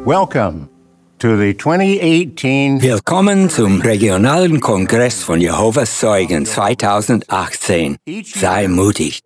Welcome to the 2018 Willkommen zum Regionalen Kongress von Jehovas Zeugen 2018. Sei mutig.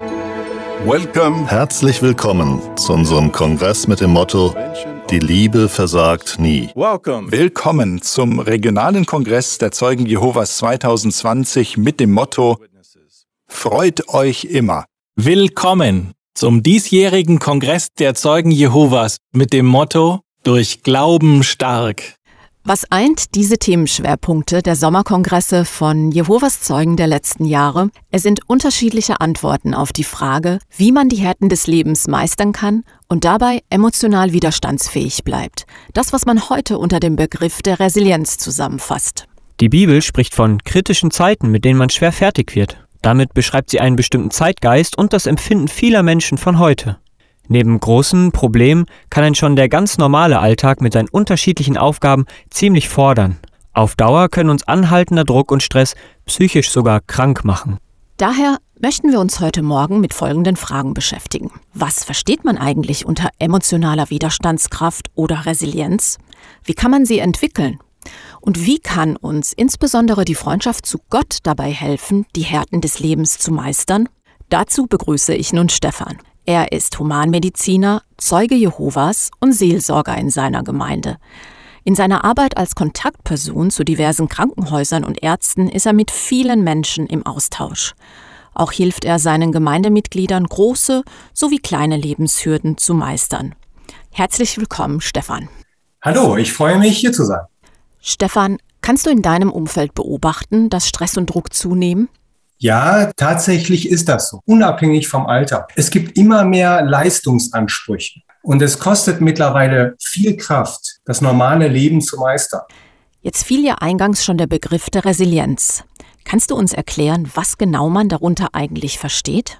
Herzlich willkommen zu unserem Kongress mit dem Motto Die Liebe versagt nie. Willkommen zum Regionalen Kongress der Zeugen Jehovas 2020 mit dem Motto Freut euch immer. Willkommen zum diesjährigen Kongress der Zeugen Jehovas mit dem Motto Durch Glauben stark. Was eint diese Themenschwerpunkte der Sommerkongresse von Jehovas Zeugen der letzten Jahre? Es sind unterschiedliche Antworten auf die Frage, wie man die Härten des Lebens meistern kann und dabei emotional widerstandsfähig bleibt. Das, was man heute unter dem Begriff der Resilienz zusammenfasst. Die Bibel spricht von kritischen Zeiten, mit denen man schwer fertig wird. Damit beschreibt sie einen bestimmten Zeitgeist und das Empfinden vieler Menschen von heute. Neben großen Problemen kann einen schon der ganz normale Alltag mit seinen unterschiedlichen Aufgaben ziemlich fordern. Auf Dauer können uns anhaltender Druck und Stress psychisch sogar krank machen. Daher möchten wir uns heute Morgen mit folgenden Fragen beschäftigen. Was versteht man eigentlich unter emotionaler Widerstandskraft oder Resilienz? Wie kann man sie entwickeln? Und wie kann uns insbesondere die Freundschaft zu Gott dabei helfen, die Härten des Lebens zu meistern? Dazu begrüße ich nun Stefan. Er ist Humanmediziner, Zeuge Jehovas und Seelsorger in seiner Gemeinde. In seiner Arbeit als Kontaktperson zu diversen Krankenhäusern und Ärzten ist er mit vielen Menschen im Austausch. Auch hilft er seinen Gemeindemitgliedern, große sowie kleine Lebenshürden zu meistern. Herzlich willkommen, Stefan. Hallo, ich freue mich, hier zu sein. Stefan, kannst du in deinem Umfeld beobachten, dass Stress und Druck zunehmen? Ja, tatsächlich ist das so, unabhängig vom Alter. Es gibt immer mehr Leistungsansprüche und es kostet mittlerweile viel Kraft, das normale Leben zu meistern. Jetzt fiel ja eingangs schon der Begriff der Resilienz. Kannst du uns erklären, was genau man darunter eigentlich versteht?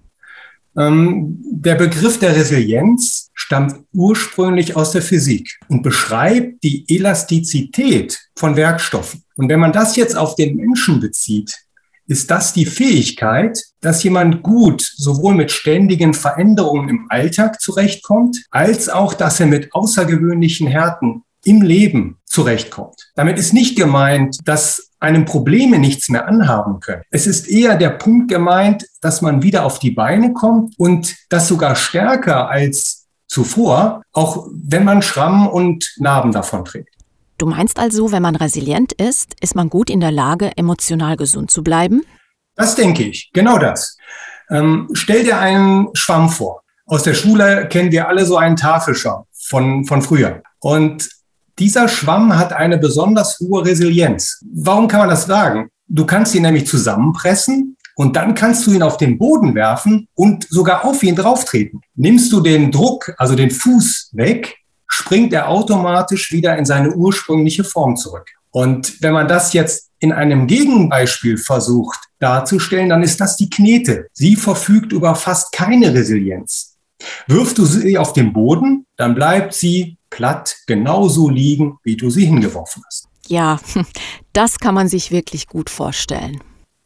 Der Begriff der Resilienz stammt ursprünglich aus der Physik und beschreibt die Elastizität von Werkstoffen. Und wenn man das jetzt auf den Menschen bezieht, ist das die Fähigkeit, dass jemand gut sowohl mit ständigen Veränderungen im Alltag zurechtkommt, als auch, dass er mit außergewöhnlichen Härten im Leben zurechtkommt. Damit ist nicht gemeint, dass einem Probleme nichts mehr anhaben können. Es ist eher der Punkt gemeint, dass man wieder auf die Beine kommt und das sogar stärker als zuvor, auch wenn man Schrammen und Narben davon trägt. Du meinst also, wenn man resilient ist man gut in der Lage, emotional gesund zu bleiben? Das denke ich, genau das. Stell dir einen Schwamm vor. Aus der Schule kennen wir alle so einen Tafelschwamm von früher. Und dieser Schwamm hat eine besonders hohe Resilienz. Warum kann man das sagen? Du kannst ihn nämlich zusammenpressen und dann kannst du ihn auf den Boden werfen und sogar auf ihn drauftreten. Nimmst du den Druck, also den Fuß weg, springt er automatisch wieder in seine ursprüngliche Form zurück. Und wenn man das jetzt in einem Gegenbeispiel versucht darzustellen, dann ist das die Knete. Sie verfügt über fast keine Resilienz. Wirfst du sie auf den Boden, dann bleibt sie platt genauso liegen, wie du sie hingeworfen hast. Ja, das kann man sich wirklich gut vorstellen.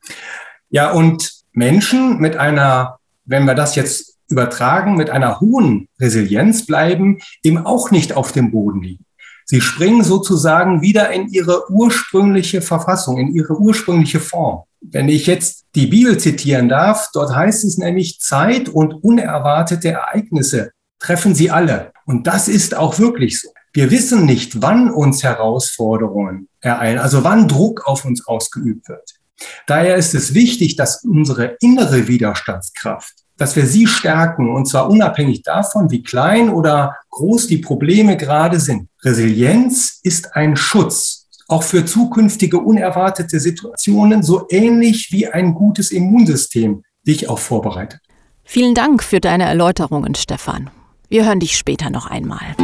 Ja, und Menschen mit einer, wenn wir das jetzt übertragen, mit einer hohen Resilienz bleiben eben auch nicht auf dem Boden liegen. Sie springen sozusagen wieder in ihre ursprüngliche Verfassung, in ihre ursprüngliche Form. Wenn ich jetzt die Bibel zitieren darf, dort heißt es nämlich, Zeit und unerwartete Ereignisse treffen sie alle. Und das ist auch wirklich so. Wir wissen nicht, wann uns Herausforderungen ereilen, also wann Druck auf uns ausgeübt wird. Daher ist es wichtig, dass unsere innere Widerstandskraft, dass wir sie stärken, und zwar unabhängig davon, wie klein oder groß die Probleme gerade sind. Resilienz ist ein Schutz, auch für zukünftige unerwartete Situationen, so ähnlich wie ein gutes Immunsystem dich auch vorbereitet. Vielen Dank für deine Erläuterungen, Stefan. Wir hören dich später noch einmal.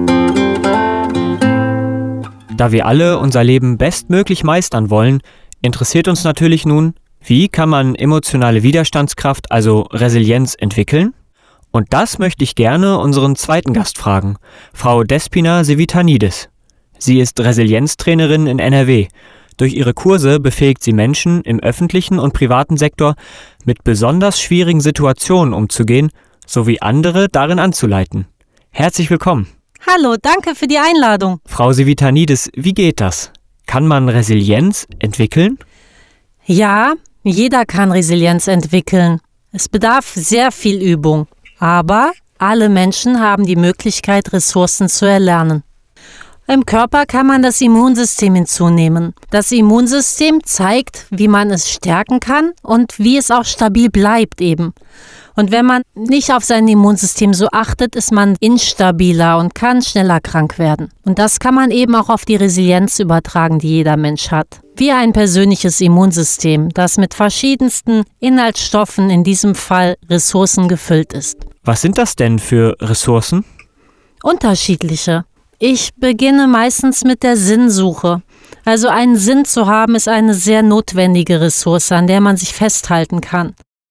Da wir alle unser Leben bestmöglich meistern wollen, interessiert uns natürlich nun, wie kann man emotionale Widerstandskraft, also Resilienz, entwickeln? Und das möchte ich gerne unseren zweiten Gast fragen, Frau Despina Sevitanidis. Sie ist Resilienztrainerin in NRW. Durch ihre Kurse befähigt sie Menschen im öffentlichen und privaten Sektor, mit besonders schwierigen Situationen umzugehen, sowie andere darin anzuleiten. Herzlich willkommen. Hallo, danke für die Einladung. Frau Civitanidis, wie geht das? Kann man Resilienz entwickeln? Ja, jeder kann Resilienz entwickeln. Es bedarf sehr viel Übung. Aber alle Menschen haben die Möglichkeit, Ressourcen zu erlernen. Im Körper kann man das Immunsystem hinzunehmen. Das Immunsystem zeigt, wie man es stärken kann und wie es auch stabil bleibt eben. Und wenn man nicht auf sein Immunsystem so achtet, ist man instabiler und kann schneller krank werden. Und das kann man eben auch auf die Resilienz übertragen, die jeder Mensch hat. Wie ein persönliches Immunsystem, das mit verschiedensten Inhaltsstoffen, in diesem Fall Ressourcen, gefüllt ist. Was sind das denn für Ressourcen? Unterschiedliche. Ich beginne meistens mit der Sinnsuche. Also einen Sinn zu haben, ist eine sehr notwendige Ressource, an der man sich festhalten kann.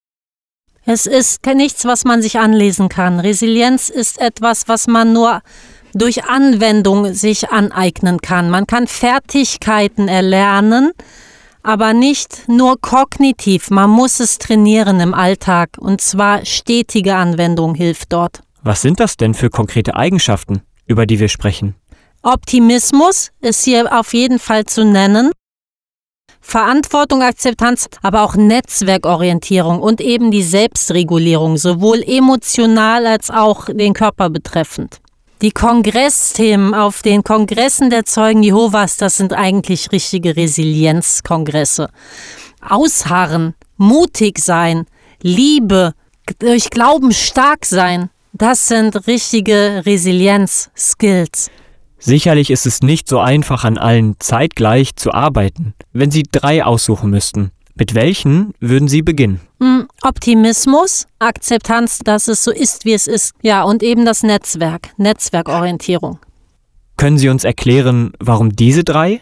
Es ist nichts, was man sich anlesen kann. Resilienz ist etwas, was man nur durch Anwendung sich aneignen kann. Man kann Fertigkeiten erlernen, aber nicht nur kognitiv. Man muss es trainieren im Alltag, und zwar stetige Anwendung hilft dort. Was sind das denn für konkrete Eigenschaften, über die wir sprechen? Optimismus ist hier auf jeden Fall zu nennen. Verantwortung, Akzeptanz, aber auch Netzwerkorientierung und eben die Selbstregulierung, sowohl emotional als auch den Körper betreffend. Die Kongressthemen auf den Kongressen der Zeugen Jehovas, das sind eigentlich richtige Resilienzkongresse. Ausharren, mutig sein, Liebe, durch Glauben stark sein, das sind richtige Resilienz-Skills. Sicherlich ist es nicht so einfach, an allen zeitgleich zu arbeiten. Wenn Sie 3 aussuchen müssten, mit welchen würden Sie beginnen? Optimismus, Akzeptanz, dass es so ist, wie es ist. Ja, und eben das Netzwerk, Netzwerkorientierung. Können Sie uns erklären, warum diese 3?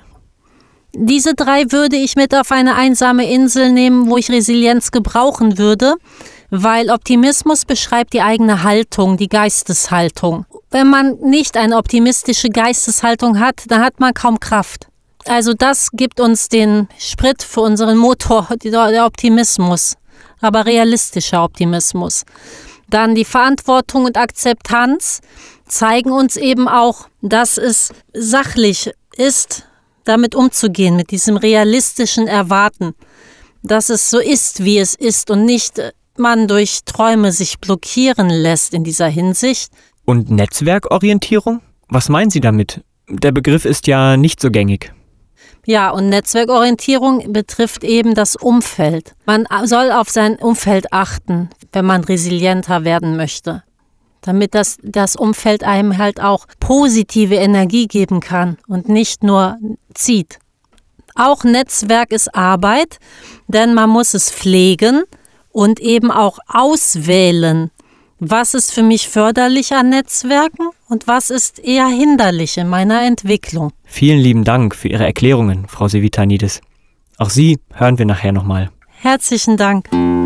Diese 3 würde ich mit auf eine einsame Insel nehmen, wo ich Resilienz gebrauchen würde, weil Optimismus beschreibt die eigene Haltung, die Geisteshaltung. Wenn man nicht eine optimistische Geisteshaltung hat, dann hat man kaum Kraft. Also das gibt uns den Sprit für unseren Motor, der Optimismus, aber realistischer Optimismus. Dann die Verantwortung und Akzeptanz zeigen uns eben auch, dass es sachlich ist, damit umzugehen, mit diesem realistischen Erwarten, dass es so ist, wie es ist und nicht man durch Träume sich blockieren lässt in dieser Hinsicht. Und Netzwerkorientierung? Was meinen Sie damit? Der Begriff ist ja nicht so gängig. Ja, und Netzwerkorientierung betrifft eben das Umfeld. Man soll auf sein Umfeld achten, wenn man resilienter werden möchte, damit das Umfeld einem halt auch positive Energie geben kann und nicht nur zieht. Auch Netzwerk ist Arbeit, denn man muss es pflegen und eben auch auswählen. Was ist für mich förderlich an Netzwerken und was ist eher hinderlich in meiner Entwicklung? Vielen lieben Dank für Ihre Erklärungen, Frau Civitanidis. Auch Sie hören wir nachher nochmal. Herzlichen Dank.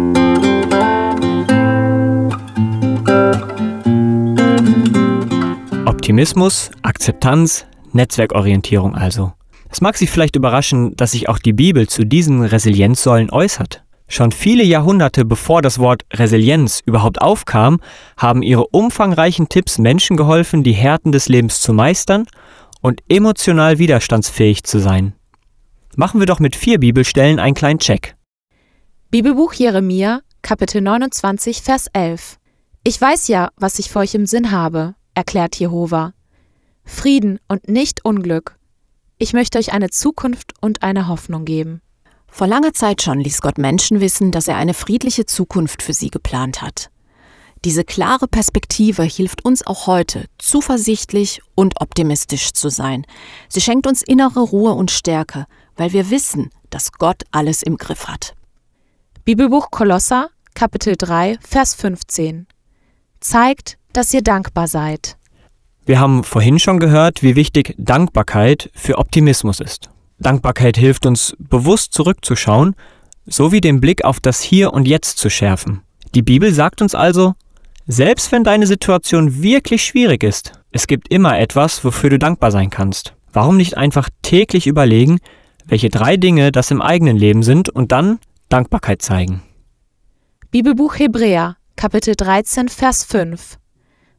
Optimismus, Akzeptanz, Netzwerkorientierung also. Es mag Sie vielleicht überraschen, dass sich auch die Bibel zu diesen Resilienzsäulen äußert. Schon viele Jahrhunderte bevor das Wort Resilienz überhaupt aufkam, haben ihre umfangreichen Tipps Menschen geholfen, die Härten des Lebens zu meistern und emotional widerstandsfähig zu sein. Machen wir doch mit 4 Bibelstellen einen kleinen Check. Bibelbuch Jeremia, Kapitel 29, Vers 11. Ich weiß ja, was ich für euch im Sinn habe, erklärt Jehova. Frieden und nicht Unglück. Ich möchte euch eine Zukunft und eine Hoffnung geben. Vor langer Zeit schon ließ Gott Menschen wissen, dass er eine friedliche Zukunft für sie geplant hat. Diese klare Perspektive hilft uns auch heute, zuversichtlich und optimistisch zu sein. Sie schenkt uns innere Ruhe und Stärke, weil wir wissen, dass Gott alles im Griff hat. Bibelbuch Kolosser, Kapitel 3, Vers 15. Zeigt, dass ihr dankbar seid. Wir haben vorhin schon gehört, wie wichtig Dankbarkeit für Optimismus ist. Dankbarkeit hilft uns, bewusst zurückzuschauen, sowie den Blick auf das Hier und Jetzt zu schärfen. Die Bibel sagt uns also, selbst wenn deine Situation wirklich schwierig ist, es gibt immer etwas, wofür du dankbar sein kannst. Warum nicht einfach täglich überlegen, welche 3 Dinge das im eigenen Leben sind und dann Dankbarkeit zeigen? Bibelbuch Hebräer, Kapitel 13, Vers 5.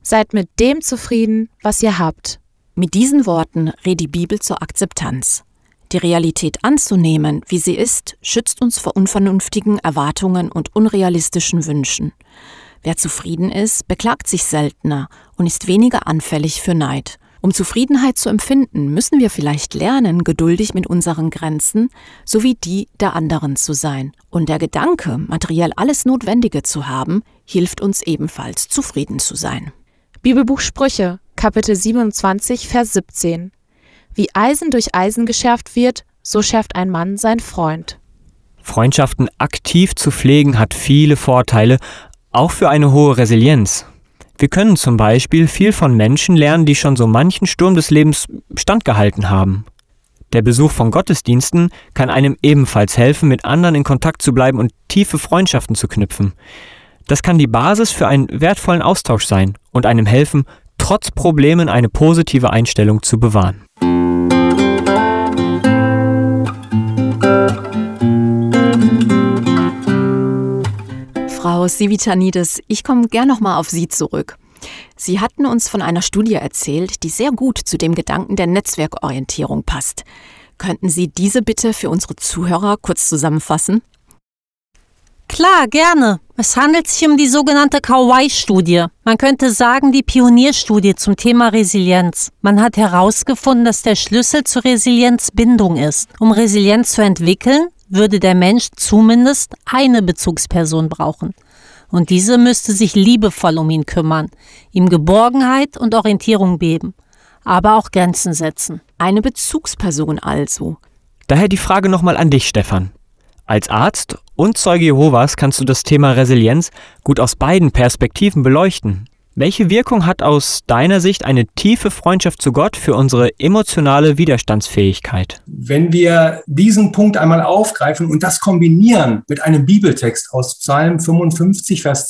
Seid mit dem zufrieden, was ihr habt. Mit diesen Worten rät die Bibel zur Akzeptanz. Die Realität anzunehmen, wie sie ist, schützt uns vor unvernünftigen Erwartungen und unrealistischen Wünschen. Wer zufrieden ist, beklagt sich seltener und ist weniger anfällig für Neid. Um Zufriedenheit zu empfinden, müssen wir vielleicht lernen, geduldig mit unseren Grenzen sowie die der anderen zu sein. Und der Gedanke, materiell alles Notwendige zu haben, hilft uns ebenfalls, zufrieden zu sein. Bibelbuch Sprüche, Kapitel 27, Vers 17. Wie Eisen durch Eisen geschärft wird, so schärft ein Mann seinen Freund. Freundschaften aktiv zu pflegen hat viele Vorteile, auch für eine hohe Resilienz. Wir können zum Beispiel viel von Menschen lernen, die schon so manchen Sturm des Lebens standgehalten haben. Der Besuch von Gottesdiensten kann einem ebenfalls helfen, mit anderen in Kontakt zu bleiben und tiefe Freundschaften zu knüpfen. Das kann die Basis für einen wertvollen Austausch sein und einem helfen, trotz Problemen eine positive Einstellung zu bewahren. Frau Sivitanides, ich komme gern nochmal auf Sie zurück. Sie hatten uns von einer Studie erzählt, die sehr gut zu dem Gedanken der Netzwerkorientierung passt. Könnten Sie diese bitte für unsere Zuhörer kurz zusammenfassen? Klar, gerne. Es handelt sich um die sogenannte Kauai-Studie. Man könnte sagen, die Pionierstudie zum Thema Resilienz. Man hat herausgefunden, dass der Schlüssel zur Resilienz Bindung ist. Um Resilienz zu entwickeln, würde der Mensch zumindest eine Bezugsperson brauchen. Und diese müsste sich liebevoll um ihn kümmern, ihm Geborgenheit und Orientierung geben, aber auch Grenzen setzen. Eine Bezugsperson also. Daher die Frage nochmal an dich, Stefan. Als Arzt und Zeuge Jehovas kannst du das Thema Resilienz gut aus beiden Perspektiven beleuchten. Welche Wirkung hat aus deiner Sicht eine tiefe Freundschaft zu Gott für unsere emotionale Widerstandsfähigkeit? Wenn wir diesen Punkt einmal aufgreifen und das kombinieren mit einem Bibeltext aus Psalm 55, Vers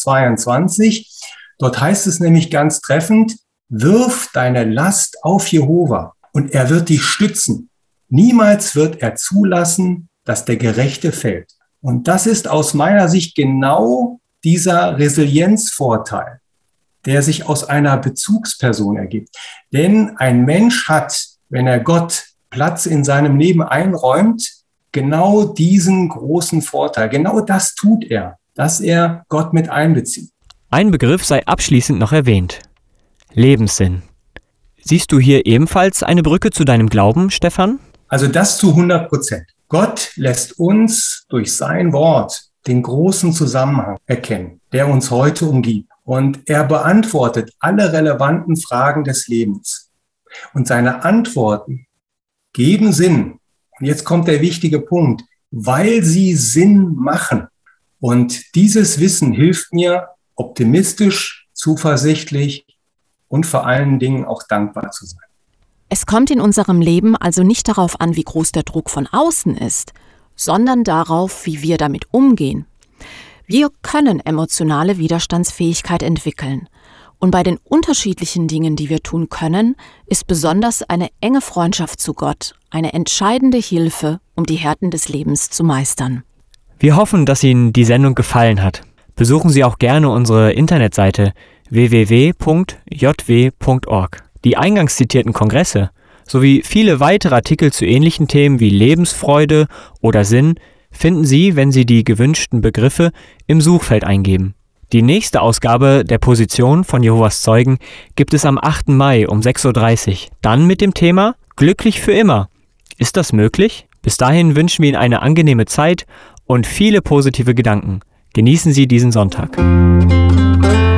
22, dort heißt es nämlich ganz treffend: Wirf deine Last auf Jehova und er wird dich stützen. Niemals wird er zulassen, dass der Gerechte fällt. Und das ist aus meiner Sicht genau dieser Resilienzvorteil, der sich aus einer Bezugsperson ergibt. Denn ein Mensch hat, wenn er Gott Platz in seinem Leben einräumt, genau diesen großen Vorteil. Genau das tut er, dass er Gott mit einbezieht. Ein Begriff sei abschließend noch erwähnt: Lebenssinn. Siehst du hier ebenfalls eine Brücke zu deinem Glauben, Stefan? Also das zu 100%. Gott lässt uns durch sein Wort den großen Zusammenhang erkennen, der uns heute umgibt. Und er beantwortet alle relevanten Fragen des Lebens. Und seine Antworten geben Sinn. Und jetzt kommt der wichtige Punkt: weil sie Sinn machen. Und dieses Wissen hilft mir, optimistisch, zuversichtlich und vor allen Dingen auch dankbar zu sein. Es kommt in unserem Leben also nicht darauf an, wie groß der Druck von außen ist, sondern darauf, wie wir damit umgehen. Wir können emotionale Widerstandsfähigkeit entwickeln. Und bei den unterschiedlichen Dingen, die wir tun können, ist besonders eine enge Freundschaft zu Gott eine entscheidende Hilfe, um die Härten des Lebens zu meistern. Wir hoffen, dass Ihnen die Sendung gefallen hat. Besuchen Sie auch gerne unsere Internetseite www.jw.org. Die eingangs zitierten Kongresse sowie viele weitere Artikel zu ähnlichen Themen wie Lebensfreude oder Sinn finden Sie, wenn Sie die gewünschten Begriffe im Suchfeld eingeben. Die nächste Ausgabe der Position von Jehovas Zeugen gibt es am 8. Mai um 6.30 Uhr. Dann mit dem Thema Glücklich für immer. Ist das möglich? Bis dahin wünschen wir Ihnen eine angenehme Zeit und viele positive Gedanken. Genießen Sie diesen Sonntag.